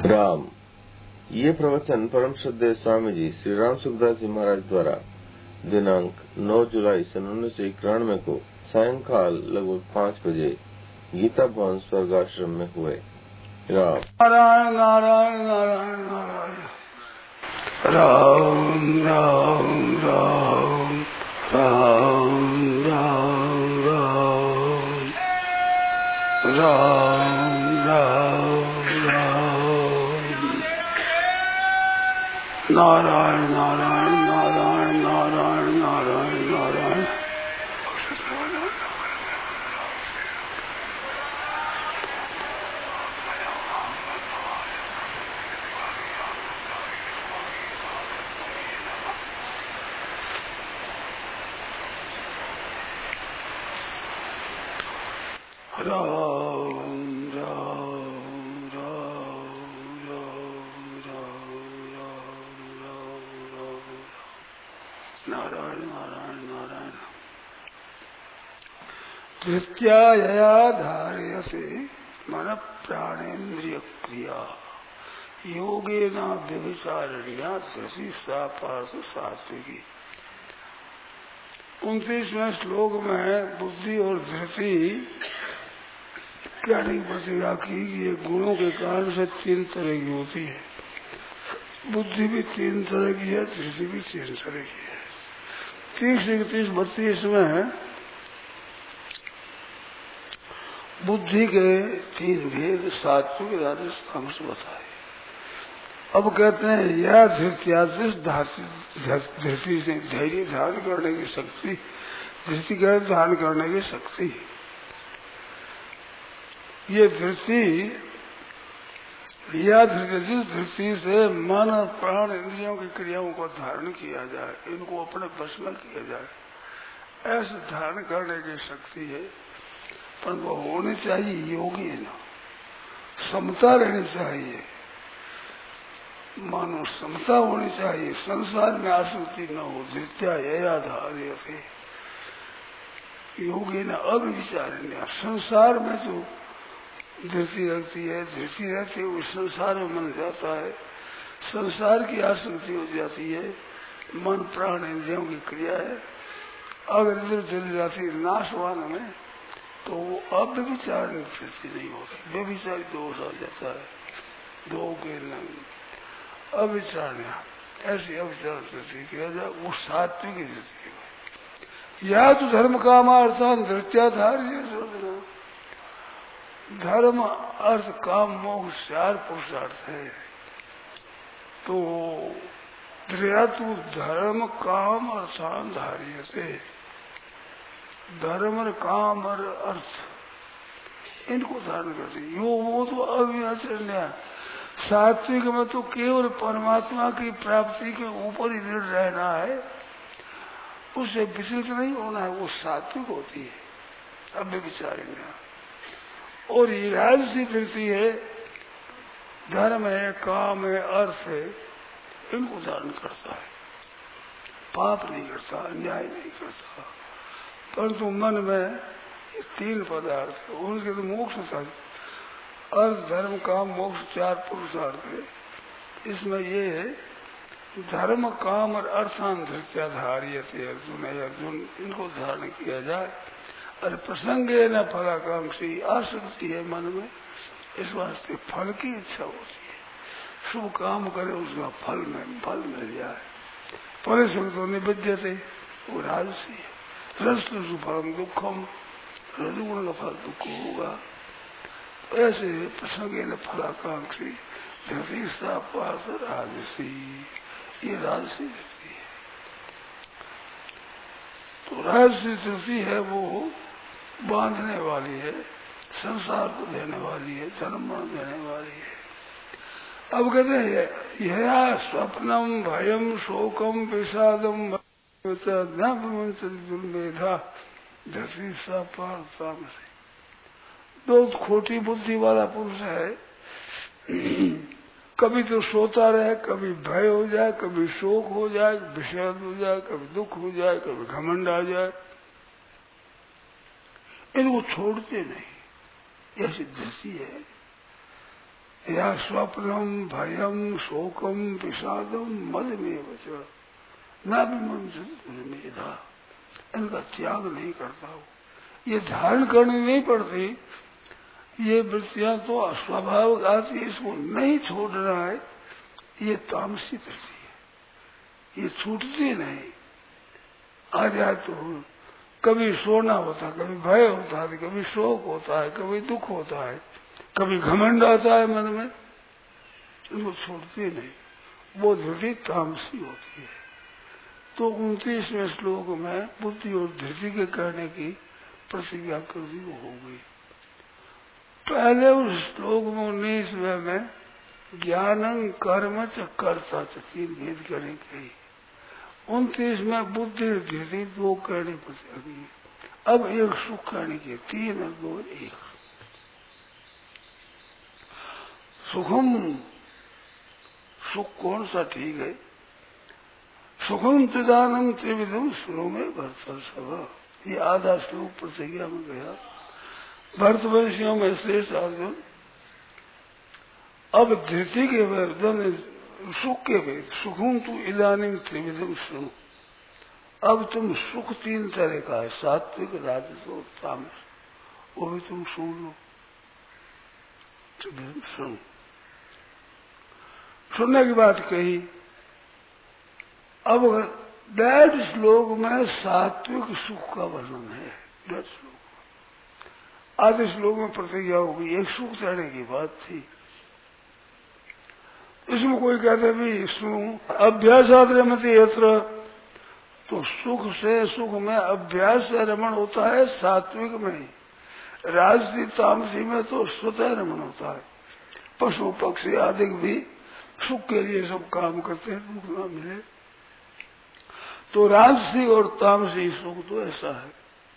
राम। ये प्रवचन परम श्रद्धेय स्वामी जी श्री राम सुखदास जी महाराज द्वारा दिनांक 9 जुलाई सन 1991 को सायंकाल लगभग 5 बजे गीता भवन स्वर्गाश्रम में हुए। राम। नारायण नारायण नारायण नारायण राम राम राम राम राम राम राम राम राम नारायण नारायण नारायण नारायण नारायण नारायण धृत्यायया धारयसे मन प्राणेन्द्रिय क्रिया योगेन व्यभिचारिण्या धृति सा पार्थ सात्विकी। 29वें श्लोक में बुद्धि और धृति कहने की प्रतिज्ञा की ये गुणों के कारण से 3 तरह की होती है। बुद्धि भी 3 तरह की है, धृति भी 3 तरह की है। 30, 31, 32 में बुद्धि के 3 भेद सात्विक राजस तामस बताए। अब कहते हैं यह धृत्यादिश धृति से धैर्य धारण करने की शक्ति, धृति का धारण करने की शक्ति। ये धृति या धृति से मन और प्राण इंद्रियों की क्रियाओं को धारण किया जाए, इनको अपने वश में किया जाए, ऐसे धारण करने की शक्ति है। पर वो होनी चाहिए योगी है ना, समता रहनी चाहिए, मानो समता होनी चाहिए, संसार में आसक्ति न हो। धृत्या ययाधार्य से योगी न अविचारण्य। संसार में जो धृति रहती है, धृति रहती है, वो संसार में मन जाता है, संसार की आसक्ति हो जाती है, मन प्राण इंद्रियों की क्रिया है। अगर इधर चली जाती नाशवान में तो वो अव्यभिचार स्थिति नहीं होती, व्यभिचारी दोष आ जाता है। दो के अविचार ऐसी अविचार स्थिति किया जाए, वो सात्विक स्थिति है। या तो धर्म काम अर्थान धृत्याधार्य, धर्म अर्थ काम मोक्ष 4 पुरुषार्थ है। तो धर्म काम अर्थान धार्य से, धर्म और काम और अर्थ इनको धारण करते। वो तो अविचरणीय। सात्विक में तो केवल परमात्मा की प्राप्ति के ऊपर ही दृढ़ रहना है, उससे विचलित नहीं होना है, वो सात्विक होती है अव्यभिचारिण्य। और ये राजसी धृति है, धर्म है, काम है, अर्थ है, इनको धारण करता है, पाप नहीं करता, अन्याय नहीं करता। परंतु मन में ये 3 पदार्थ है, उनके तो मोक्ष था। अर्थ धर्म काम मोक्ष 4 पुरुषार्थ है। इसमें ये है धर्म काम और अर्थान धृत्याधार्य से अर्जुन इनको धारण किया जाए। और प्रसंगे न फलाकांक्षी आसक्ति है मन में, इस वास्ते फल की इच्छा होती है। शुभ काम करे उसका फल मिल जाए। परिसंग तो निबद्धते, वो राजसी है। रजतु फलम दुखम, रजगुण का फल दुख होगा। ऐसे प्रसंगे न फलाकांक्षी धृति सा पार्थ राजसी, ये राजसी धृति है। तो राजसी धृति है, वो बांधने वाली है, संसार को देने वाली है, जन्म देने वाली है। अब कहते हैं यह स्वप्नम भयम शोकम विषादम दुर्मेधा धृति सा पार्थ तामसी। 2 खोटी बुद्धि वाला पुरुष है, कभी तो सोता रहे, कभी भय हो जाए, कभी शोक हो जाए, विषाद हो जाए, कभी दुख हो जाए, कभी घमंड आ जाए, इनको छोड़ते नहीं, ऐसी दृष्टि है। या स्वप्नम भयम शोकम विषादम मद में बचा न भी मन मेधा, इनका त्याग नहीं करता हो। ये धारण करनी नहीं पड़ती, ये वृत्तियां तो अस्वाभाविक आती, इसको नहीं छोड़ना है। ये तामसी दृष्टि है, ये छूटती नहीं। आ जाए तो कभी सोना होता है, कभी भय होता है, कभी शोक होता है, कभी दुख होता है, कभी घमंड आता है मन में, इनको छोड़ती नहीं। वो धृति तामसी होती है। तो 29वें श्लोक में बुद्धि और धृति के कहने की प्रतिज्ञा कर दी, वो हो गई। पहले उस श्लोक में 19वें में ज्ञानं कर्म च कर्ता च 3 भेद करने कही। 29 में बुद्धि और धृति 2 कहने पर गई। अब एक सुख कहने की 3 और 2 1। सुखम, सुख कौन सा ठीक है? सुखम त्रिदानम त्रिविधम श्लोक में भरत सभा, ये आधा श्लोक प्रतिज्ञा में गया। भरतवंशियों में श्रेष्ठ अर्जुन, अब धृति के वेदन सुख के वेद, सुखम तू इदानीम त्रिविधम सुनो। अब तुम सुख 3 तरह का है, सात्विक, राजस और तामस, वो भी तुम सुन लो। सुनो, सुनने की बात कही। अब 1.5 श्लोक में सात्विक सुख का वर्णन है। 1.5 श्लोक, आधे श्लोक में प्रतिज्ञा होगी, एक सुख चढ़ने की बात थी। इसमें कोई कहते भी सुनो अभ्यासाद रमते यत्र, तो सुख से, सुख में अभ्यास से रमण होता है सात्विक में। राजसी तामसी में तो स्वतः रमण होता है। पशु पक्षी आदि भी सुख के लिए सब काम करते हैं, दुख न मिले। तो राजसी और तामसी सुख तो ऐसा है।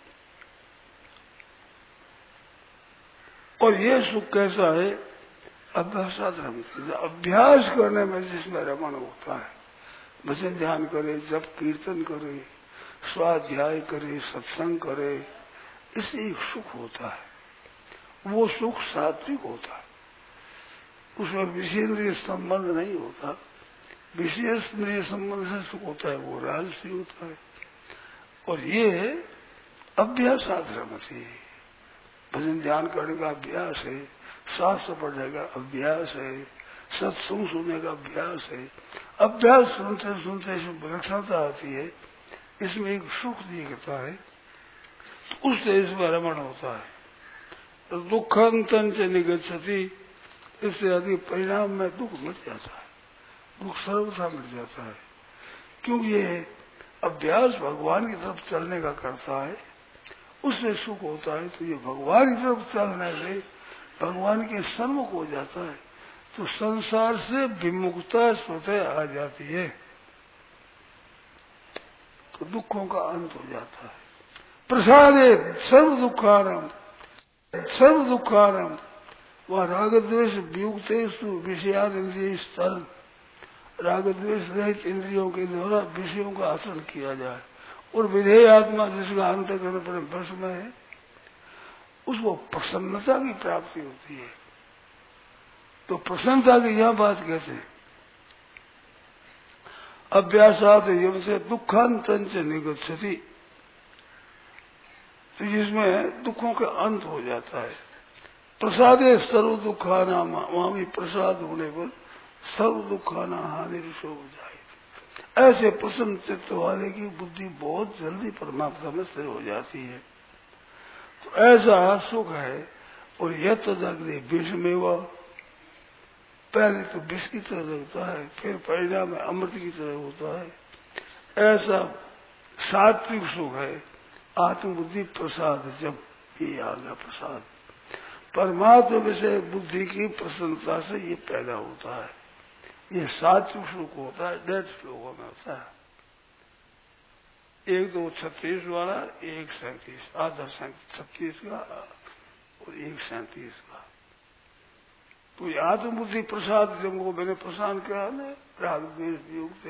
और ये सुख कैसा है? अभ्यासाद रमते, अभ्यास करने में जिसमें रमण होता है, भजन ध्यान करे, जप कीर्तन करे, स्वाध्याय करे, सत्संग करे, इससे एक सुख होता है। वो सुख सात्विक होता है, उसमें विषेंद्रिय संबंध नहीं होता। विषेंद्रिय संबंध से सुख होता है, वो राजसी होता है। और ये अभ्यासाद रमते, भजन ध्यान करने का अभ्यास है, शास्त्र पढ़ने का अभ्यास है, सत्संग सुनने का अभ्यास है। अभ्यास सुनते सुनते इसमें विलक्षणता आती है, इसमें एक सुख दिखता है, तो उससे इसमें रमण होता है। तो दुखंतन च निगच्छति, इससे अधिक परिणाम में दुख मिट जाता है, दुख सर्वथा मिट जाता है। क्योंकि ये अभ्यास भगवान की तरफ चलने का करता है, उससे सुख होता है। तो ये भगवान की तरफ चलने से भगवान के सन्मुख हो जाता है, तो संसार से विमुक्ता स्वतः आ जाती है, तो दुखों का अंत हो जाता है। प्रसादे सर्व दुखारम, सर्व दुखारम, वह रागद्वेष वियुक्तेषु विषयादिंद्रिय स्थल, रागद्वेष रहित इंद्रियों के द्वारा विषयों का आचरण किया जाए। और विधेय आत्मा जिसका अंतःकरण पर वश में है, उसको प्रसन्नता की प्राप्ति होती है। तो प्रसन्नता की यह बात कहते हैं, अभ्यासात यम से दुखांतन च निगच्छति, तो जिसमें दुखों का अंत हो जाता है। प्रसादे सर्व दुखाना, वहां भी प्रसाद होने पर सर्व दुखाना हानि ऋषो हो जाए। ऐसे प्रसन्न चित्त वाले की बुद्धि बहुत जल्दी परमात्मा में स्थिर हो जाती है। तो ऐसा सुख है। और यह तो जागृति विष में वह पहले तो विष की तरह लगता है, फिर परिणाम में अमृत की तरह होता है। ऐसा सात्विक सुख है, आत्मबुद्धि प्रसाद। जब ये आ गया प्रसाद, परमात्मा विषय बुद्धि की प्रसन्नता से ये पैदा होता है। ये सात्विक सुख होता है, 1.5 श्लोकों में होता है। एक तो 36 वाला, एक 37, आधा 36 का और एक 37 का। तो ये आत्मबुद्धि प्रसाद जब वो मैंने प्रसाद किया ना, राग द्वेष युक्त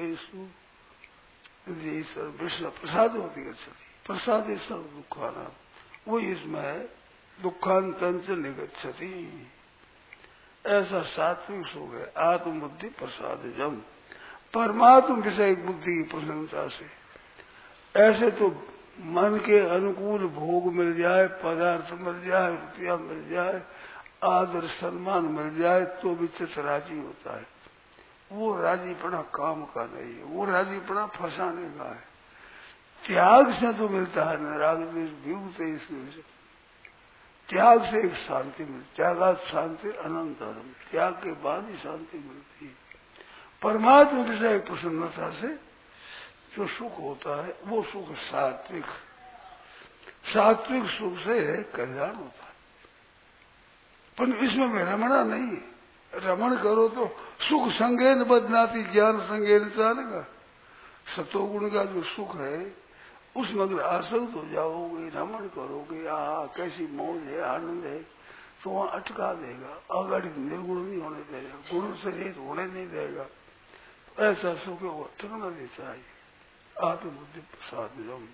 विश्व प्रसाद होती है। प्रसाद ये सर्व दुखाना, वो इसमें है दुखांतन से निगच्छति। ऐसा सात्विक सुख है आत्म बुद्धि प्रसाद जम, परमात्म विषय बुद्धि की प्रसन्नता से। ऐसे तो मन के अनुकूल भोग मिल जाए, पदार्थ मिल जाए, रुपया मिल जाए, आदर सम्मान मिल जाए तो भी चित्त राजी होता है। वो राजीपना काम का नहीं है, वो राजीपना फंसाने का है। त्याग से तो मिलता है न, राग द्वेष वियुक्त इसमें त्याग से एक शांति मिलती, त्यागात शांति अनंतरम, त्याग के बाद ही शांति मिलती है। परमात्मा विषय प्रसन्नता से जो सुख होता है वो सुख सात्विक, सात्विक सुख से कल्याण होता है। पर इसमें मैं रमणा नहीं, रमण करो तो सुख संगेन बदनाती ज्ञान संगेन चालेगा। सतोगुण का जो सुख है उसमें अगर आसक्त हो जाओगे, रमण करोगे, कैसी मौज है, आनंद है, तो वहां अटका देगा, अगाड़ी निर्गुण नहीं होने देगा, गुण से रहित होने नहीं देगा। ऐसा सुख वो अटकना नहीं चाहिए, आत्मबुद्धि प्रसाद जम।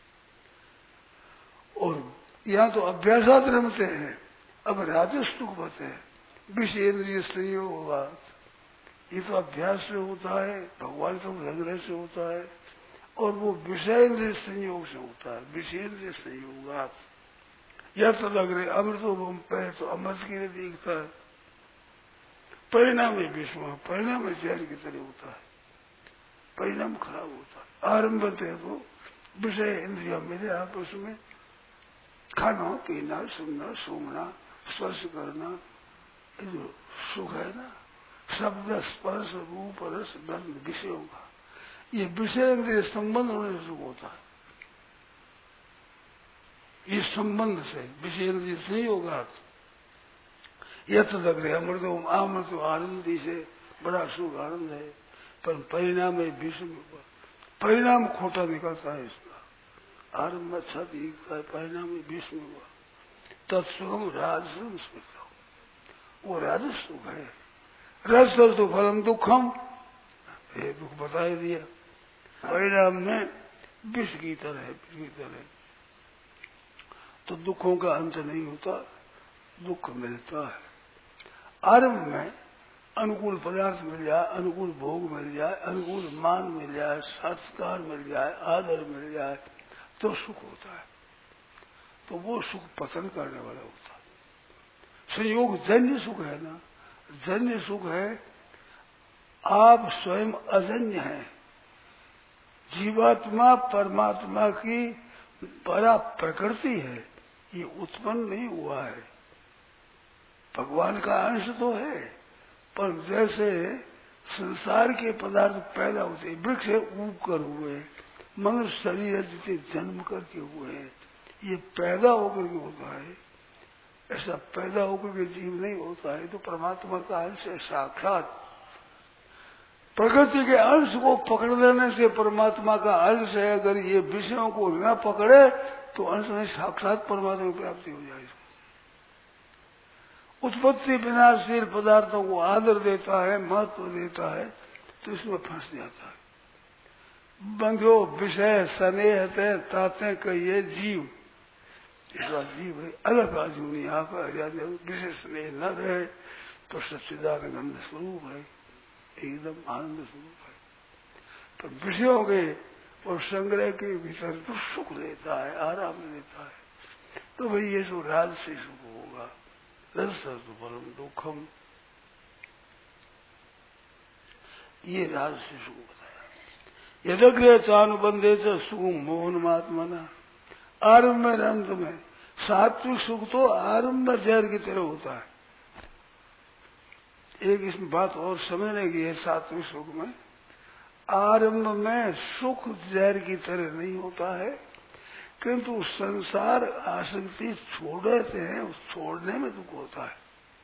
और यहाँ तो अभ्यासात रमते हैं। अब राजस सुख बचे हैं, विषय इंद्रिय संयोग होगा, ये तो अभ्यास से होता है, भगवान तो संग्रह से होता है, और वो विषय इंद्रिय संयोग से होता है। विषय इंद्रिय संयोग या तो लग रहे अमृतोपम पे तो अमृत की लिए दिखता है, परिणाम में विषम, परिणाम में जहर की तरह होता है, परिणाम खराब होता है। आरंभ तो विषय इंद्रिया मिले आपस में, खाना पीना सुनना सूंघना स्पर्श करना, ये जो सुख है ना, शब्द स्पर्श रूप रस गंध विषयों का, ये विषय इंद्रिय संबंध होने से सुख होता है। ये संबंध से विषय इंद्रिय से ही होगा। यह तो लग रहे अमृत आमृत आनंदी से बड़ा सुख आनंद है, पर परिणाम में विषम, परिणाम खोटा निकलता है इसका। आरंभ अच्छा दिखता है, परिणाम में विषम हुआ, तत्सुखम राजसम स्मृत, वो राजस सुख है। रस तो फलम दुखम, ये दुख बता ही दिया, परिणाम में विष की तरह है, विष की तरह। तो दुखों का अंत नहीं होता, दुख मिलता है। आरंभ में अनुकूल पदार्थ मिल जाए, अनुकूल भोग मिल जाए, अनुकूल मान मिल जाए, संस्कार मिल जाए, आदर मिल जाए तो सुख होता है। तो वो सुख पतन करने वाला होता है। संयोग जन्य सुख है ना, जन्य सुख है, आप स्वयं अजन्य हैं। जीवात्मा परमात्मा की परा प्रकृति है, ये उत्पन्न नहीं हुआ है। भगवान का अंश तो है, पर जैसे संसार के पदार्थ पैदा होते, वृक्ष उग कर हुए, मनुष्य शरीर जिसे जन्म करके हुए हैं, ये पैदा होकर के होता है। ऐसा पैदा होकर के जीव नहीं होता है, तो परमात्मा का अंश है साक्षात। प्रकृति के अंश को पकड़ लेने से परमात्मा का अंश है, अगर ये विषयों को न पकड़े तो अंश में साक्षात परमात्मा की प्राप्ति हो जाएगी। उत्पत्ति विनाशशील पदार्थों को आदर देता है, महत्व देता है, तो इसमें फंस जाता है। बंधो विषय स्नेह ताते कहिए जीव, इसका जीव है अलग आजूनी आप विषय स्नेह न रहे तो सच्चिदानंद स्वरूप है, एकदम आनंद स्वरूप है। तो विषयों के और संग्रह के भीतर तो सुख देता है, आराम देता है, तो भाई ये सो राज से सुख होगा। रजस परम दुखम, ये राज से सुख बताया। यदग्रह चानुबंधे से सुख मोहन महात्मा, आरंभ में अंत में सात्विक सुख तो आरंभ में जहर की तरह होता है। एक इसमें बात और समझने की है, सात्विक सुख में आरंभ में सुख जहर की तरह नहीं होता है, किंतु संसार आसक्ति छोड़ देते हैं, उस छोड़ने में दुख होता है।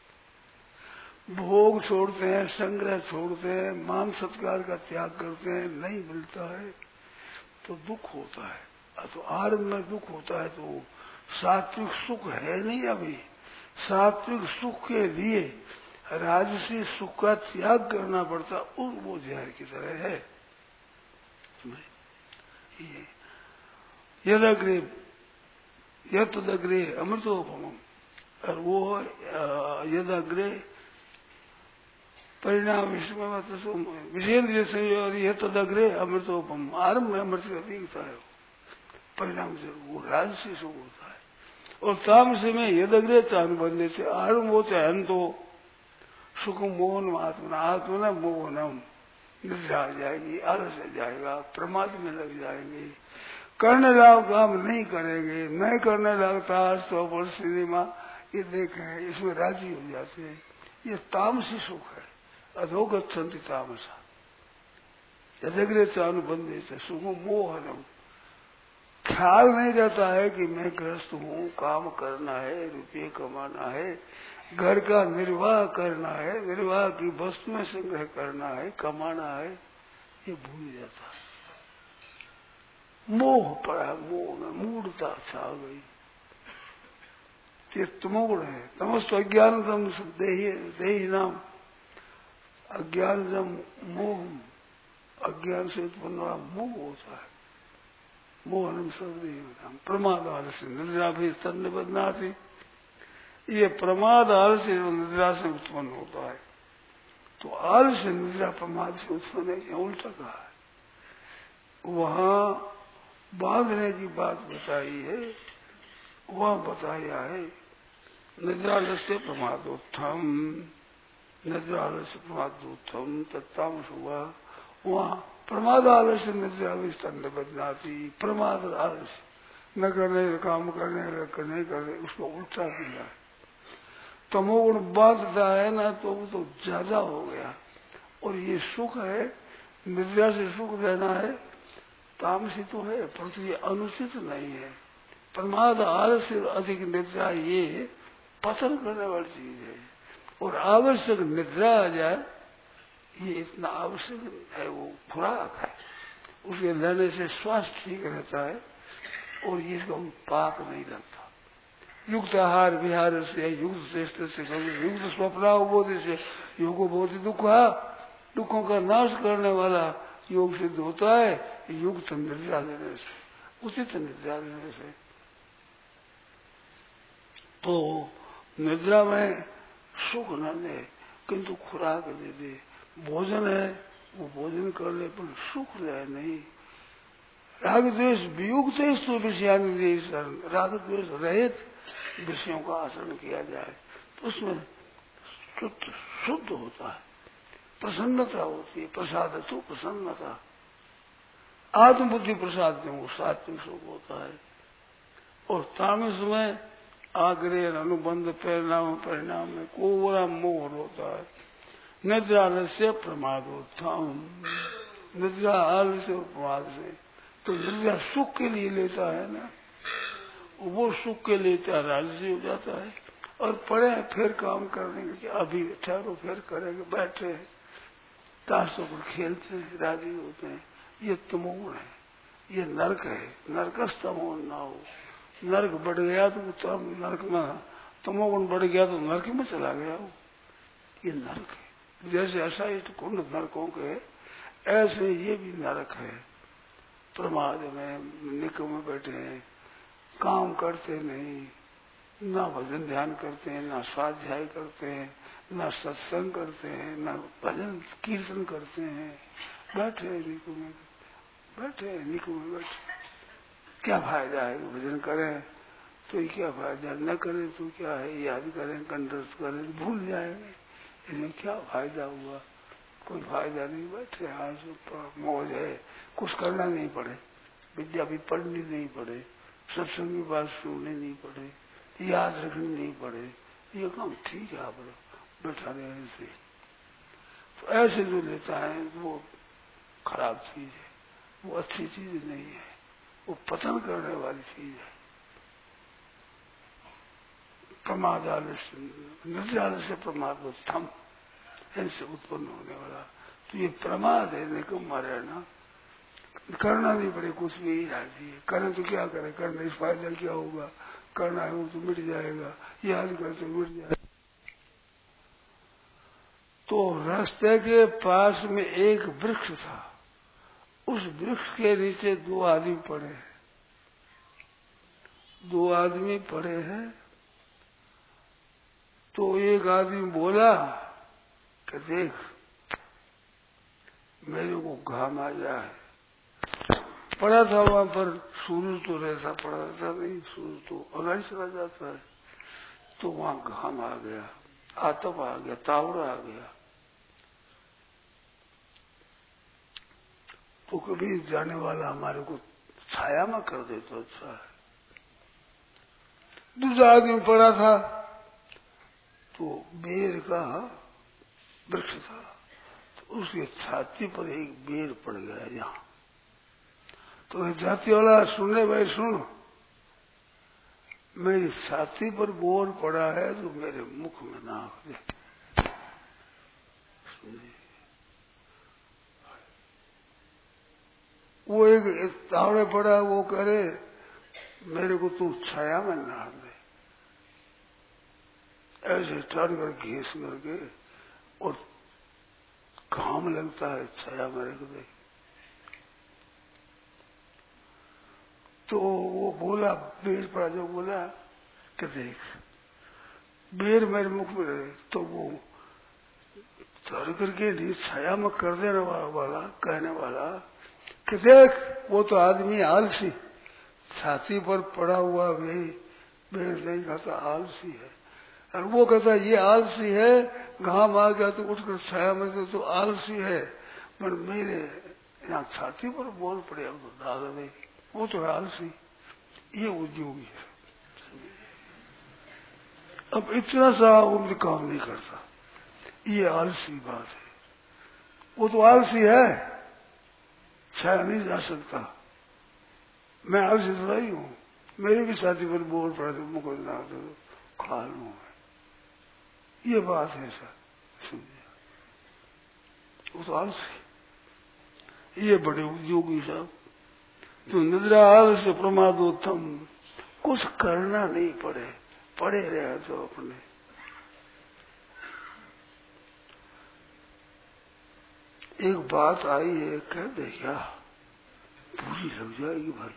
भोग छोड़ते हैं, संग्रह छोड़ते हैं, मान सत्कार का त्याग करते हैं, नहीं मिलता है तो दुख होता है। तो आरंभ में दुख होता है, तो सात्विक सुख है नहीं। अभी सात्विक सुख के लिए राजसी सुख का त्याग करना पड़ता, और वो जहर की तरह है। यदग्रे यदग्रे अमृतोपम, और वो यदग्रे परिणाम विषय संयोग यह तदग्रे अमृतोपम आरंभ में अमृत की अधिकता है, परिणाम से वो राजसी सुख होता है। और तामस में यदग्रे चानुबंधे से आरंभ हो चाहे अंत हो, सुख मोहन आत्मना मोहनम निद्रा आ जाएगी, आलस आ जाएगा, प्रमाद में लग जाएंगे, करने लायक काम नहीं करेंगे, नहीं करने लगता तो पर सिनेमा ये देखें इसमें राजी हो जाते हैं। ये तामसी सुख है, अधोगच्छन्ति तामसा यदग्रे चानुबंधे से सुख मोहनम। ख्याल नहीं रहता है कि मैं ग्रस्त हूँ, काम करना है, रुपये कमाना है, घर का निर्वाह करना है, निर्वाह की वस्तुएं संग्रह करना है, कमाना है, ये भूल जाता है। मोह पड़ा, मोह में मूढ़ता छा गई, ये तमोगुण है। तमस्तु अज्ञानदम देही नाम, अज्ञानदम मोह, अज्ञान से उत्पन्न हुआ मोह होता है। मोहनम सर्वदेव प्रमाद आलस्य निद्रा भी स्तन बदनाती, ये प्रमाद आलस्य निद्रा से उत्पन्न होता है। तो आलस्य निद्रा प्रमाद से उत्पन्न है, या उल्टा कहा है। वहां बांधने की बात बताई है, वहां बताया है निद्रालस्य प्रमादोत्थम, निद्रालस्य प्रमादोत्थम तत्तामस हुआ। वहां प्रमाद आलस्य निद्रा भी स्तन बदनाती, प्रमाद आलस्य न करने काम करने नहीं करने, उसको उल्टा किया है। तमोगुण बांधता है ना तो वो तो ज्यादा हो गया। और ये सुख है, निद्रा से सुख देना है, तामसी तो है परंतु ये अनुचित नहीं है। प्रमाद आलस्य अधिक निद्रा ये पतन करने वाली चीज है। और आवश्यक निद्रा आ जाए ये इतना आवश्यक है, वो खुराक है, उसके लेने से स्वास्थ्य ठीक रहता है और ये इसका पाप नहीं लगता। युक्त आहार विहार से, युक्त श्रेष्ठ से, युक्त स्वप्नावबोधि से, योगो बोधि दुख, दुखों का नाश करने वाला योग सिद्ध होता है युक्त निद्रा लेने से, उचित निद्रा लेने से। तो निद्रा में सुख न ले किंतु खुराक दे दे, भोजन है वो भोजन कर ले पर सुख ले नहीं। राग द्वेष वियुक्त विषयानुदेश, राग द्वेष रहित विषयों का आचरण किया जाए तो उसमें शुद्ध होता है, प्रसन्नता होती है। प्रसाद तो प्रसन्नता, आत्मबुद्धि प्रसाद में वो सात्विक सुख होता है। और तामस में आग्रह अनुबंध परिणाम में कोरा मोह होता है। निद्रा आलस्य प्रमादोत्थम, निद्रा आलस्य और प्रमाद से। तो निद्रा सुख के लिए लेता है ना, वो सुख के लिए राजसी हो जाता है। और पड़े फिर काम करने के, अभी ठहरो फिर करेंगे, बैठे ताशों पर खेलते हैं, राजी होते हैं, ये तमोगुण है, ये नरक है। नरकस तमोगुण ना हो, नरक बढ़ गया तो नरक में तमोगुण बढ़ गया तो नरक में चला गया हो, ये नरक है। जैसे असाइट कुंड नरकों के, ऐसे ये भी नरक है। प्रमाद में निकम में बैठे हैं, काम करते नहीं, ना भजन ध्यान करते हैं, ना स्वाध्याय करते हैं, ना सत्संग करते हैं, ना भजन कीर्तन करते हैं, बैठे निकम में, बैठे निकम में बैठे। क्या फायदा है? भजन करें तो क्या फायदा, न करें तो क्या है, याद करें कंठस्थ करें भूल जाएंगे, इसमें क्या फायदा हुआ? कोई फायदा नहीं। बैठे हाँ मौज है, कुछ करना नहीं पड़े, विद्या भी पढ़नी नहीं पड़े, सत्संग की बात सुननी नहीं पड़े, याद रखनी नहीं पड़े, ये काम ठीक है। आप बैठा रहने से तो ऐसे जो लेता है वो खराब चीज है, वो अच्छी चीज नहीं है, वो पतन करने वाली चीज है। प्रमाद आलस्य, निद्रा आलस्य प्रमाद थम, इनसे उत्पन्न होने वाला तो ये प्रमाद है। निकम्मा रहना, करना नहीं पड़े कुछ भी, राजी है। करें तो क्या करें, करने से फायदा क्या होगा, करना है वो तो मिट जाएगा, याद करते मिट जाएगा। तो रास्ते के पास में एक वृक्ष था, उस वृक्ष के नीचे दो आदमी पड़े हैं, दो आदमी पड़े हैं। तो एक आदमी बोला कि देख मेरे को घाम आ जाए। पड़ा था वहां पर, सूरज तो रहता पड़ा रहता नहीं, सूरज तो अगाड़ी चला जाता है, तो वहां घाम आ गया, आतप आ गया, तावड़ा आ गया। तो कभी जाने वाला हमारे को छाया में कर दे तो अच्छा है। दूसरा आदमी पड़ा था, तो बेर का वृक्ष था, तो उसके छाती पर एक बेर पड़ गया यहाँ। तो जाति वाला सुनने भाई सुन, मेरी छाती पर बोर पड़ा है तो मेरे मुख में नाक दे। वो एक तावड़े पड़ा, वो करे मेरे को तू छाया में नाक दे। ऐसे टर्न कर घीस करके, और घाम लगता है, छाया में रख दे। तो वो बोला, बेर पड़ा जो बोला कि देख बेर मेरे मुख में रहे, तो वो चढ़ करके नहीं छाया में कर देने वाला कहने वाला कि देख वो तो आदमी आलसी, छाती पर पड़ा हुआ भी बेर नहीं खाता, आलसी है। और वो कहता ये आलसी है, घाम आ गया तो उठकर छाया में तो आलसी है, पर मेरे यहाँ छाती पर बोल पड़े अब तो दादा नहीं, वो तो है आलसी, ये उद्योगी है। अब इतना सा उम्र काम नहीं करता, ये आलसी बात है। वो तो आलसी है, छाया नहीं जा सकता। मैं आलसी थोड़ा ही हूँ, मेरी भी छाती पर बोल पड़ा तो मुझको ना तो खा लूँ, ये बात है सर, सुनिए। वो तो आलसी, ये बड़े उद्योगी साहब। तो निद्रा आलस्य प्रमादोत्तम, कुछ करना नहीं पड़े, पड़े रहे तो अपने। एक बात आई है, कह दे क्या बुरी लग जाएगी भाई।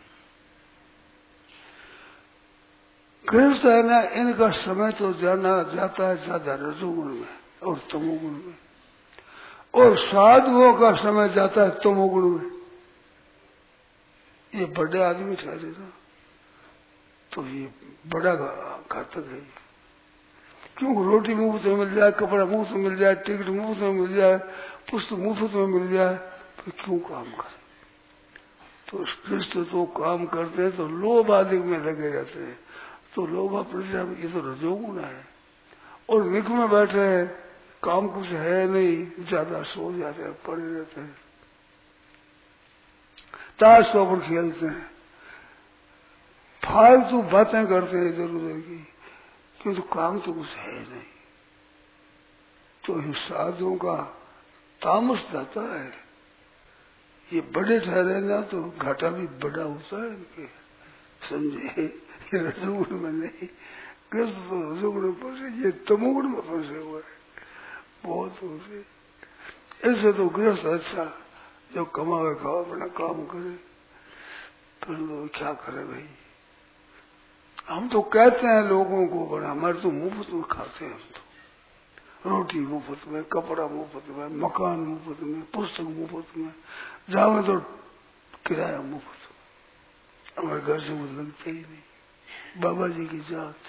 गृहस्थ है ना, इनका समय तो जाता है ज्यादा रजोगुण में और तमोगुण में, और साधुओं का समय जाता है तमोगुण में। ये बड़े आदमी ठहरे ना, तो ये बड़ा घातक है। क्योंकि रोटी मुफ्त में मिल जाए, कपड़ा मुफ्त में मिल जाए, टिकट मुफ्त में मिल जाए, पुस्तक मुफ्त में मिल जाए, तो क्यों काम करे। तो कृष्ण तो काम करते हैं तो लोभ आदि में लगे रहते हैं, तो लोभ प्रजा में ये तो रजोगुण है। और निक में बैठे हैं, काम कुछ है नहीं, ज्यादा सो जाते हैं, पड़े रहते हैं, ताश पर खेलते हैं, फालतू बातें करते हैं इधर उधर की, क्योंकि काम तो कुछ है नहीं। तो इन साधुओं का तामस जाता है। ये बड़े ठहरे ना तो घाटा भी बड़ा होता है इनके, समझे। ये रजोगुण में नहीं, ग्रस्त तो रजोगुण में फंसे, ये तमोगुण में फंसे हुए है, बहुत होते। ऐसे तो गृहस्थ अच्छा, जो कमावे खाओ अपना काम करे, फिर तो क्या करे भाई। हम तो कहते हैं लोगों को, बड़ा हमारे तो मुफ्त में खाते हैं, हम तो रोटी मुफ्त में, कपड़ा मुफ्त में, मकान मुफ्त में, पुस्तक मुफ्त में, जाओ तो किराया मुफ्त में, हमारे घर से मुझे लगता ही नहीं। बाबा जी की जात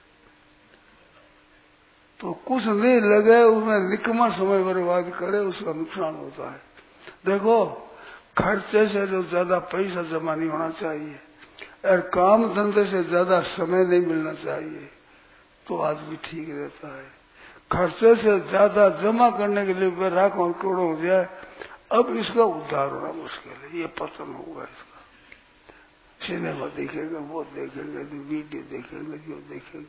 तो कुछ नहीं लगे, उसमें निकम्मा समय बर्बाद करे, उसका नुकसान होता है। देखो खर्चे से जो ज्यादा पैसा जमा नहीं होना चाहिए, और काम धंधे से ज्यादा समय नहीं मिलना चाहिए, तो आदमी ठीक रहता है। खर्चे से ज्यादा जमा करने के लिए लाखों करोड़ों हो जाए, अब इसका उद्धार होना मुश्किल है, ये पतन होगा इसका। सिनेमा देखेगा, वो देखेंगे, वीडियो देखेंगे, जो देखेंगे,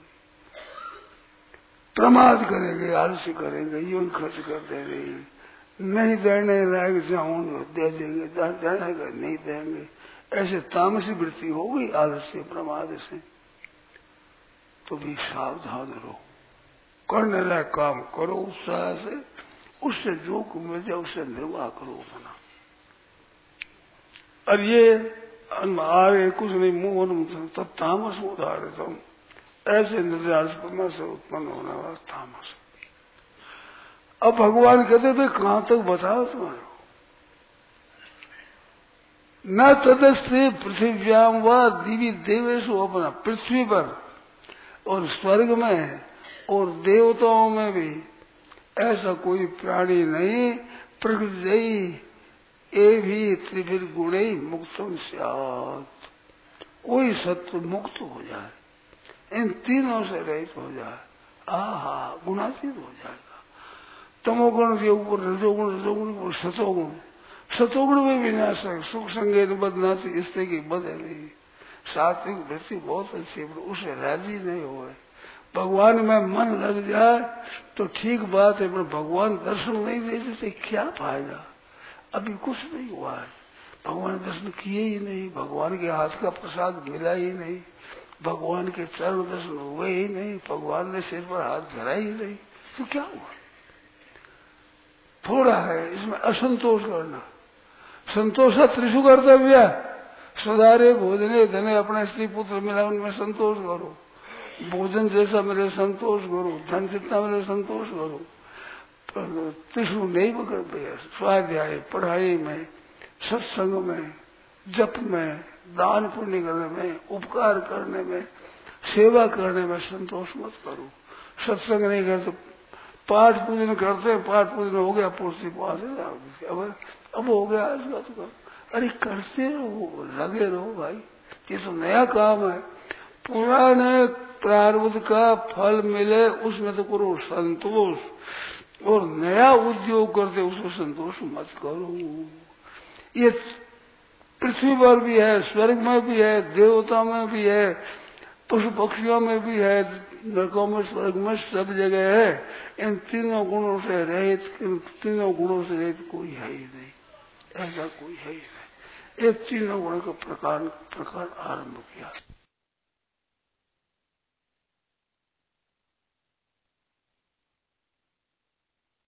प्रमाद करेंगे, आलसी करेंगे, यूं खर्च कर देंगे, नहीं देने लायक जाऊं दे देंगे, देने का नहीं देंगे, ऐसे तामसी वृत्ति होगी आलस्य प्रमाद से। तो भी सावधान रहो, करने लायक काम करो उत्साह से, उससे जो मिल जाए उससे निर्वाह करो अपना। और ये आगे कुछ नहीं, मुंह तब तामस उदाहरण, ऐसे निर्यास से उत्पन्न होने वाला तामस। अब भगवान कहते थे कहां तक बताओ तुम्हारे, न तदस्ते पृथ्व्याम व दिवी देवेशु, अपना पृथ्वी पर और स्वर्ग में और देवताओं में भी ऐसा कोई प्राणी नहीं। प्रकृति ये भी त्रिभिर गुणे मुक्तम स्यात्, कोई सत्व मुक्त हो जाए, इन तीनों से रहित हो जाए, आहा गुणातीत हो जाएगा। तमोगुण के ऊपर रजोगुण, रजोगुण के ऊपर सतोगुण, सतोगुण में भी नाशक, सुख संगेत बदनाती, इससे की बदे नहीं। सात्विक वृत्ति बहुत अच्छी है, उसे राजी नहीं हुए। भगवान में मन लग जाए तो ठीक बात है, पर भगवान दर्शन नहीं देते तो क्या फायदा। अभी कुछ नहीं हुआ है, भगवान दर्शन किए ही नहीं, भगवान के हाथ का प्रसाद मिला ही नहीं, भगवान के चरण दर्शन हुए ही नहीं, भगवान ने सिर पर हाथ धरा ही नहीं, तो क्या हुआ। थोड़ा है इसमें असंतोष करना। संतोष त्रिशु कर्तव्य, सदारे भोजने धने, अपने स्त्री पुत्र मिला उनमें संतोष करो, भोजन जैसा मेरे संतोष करो, धन जितना मेरे संतोष करो। त्रिशु नहीं पकड़, स्वाध्याय पढ़ाई में, सत्संग में, जप में, दान पुण्य करने में, उपकार करने में, सेवा करने में संतोष मत करो। सत्संग नहीं करते, पाठ पूजन करते, पाठ पूजन हो गया, पुष्टि पास अब हो गया आज का तो। अरे करते रहो, लगे रहो भाई, ये तो नया काम है। पुराने प्रारब्ध का फल मिले उसमें तो करो संतोष, और नया उद्योग करते उसको संतोष मत करो। ये पृथ्वी पर भी है, स्वर्ग में भी है, देवता में भी है, पशु पक्षियों में भी है, नरकों में, स्वर्ग में, सब जगह है। इन तीनों गुणों से रहित, तीनों गुणों से रहित कोई है ही नहीं, ऐसा कोई है ही नहीं। ये तीनों गुणों का प्रकार आरंभ किया।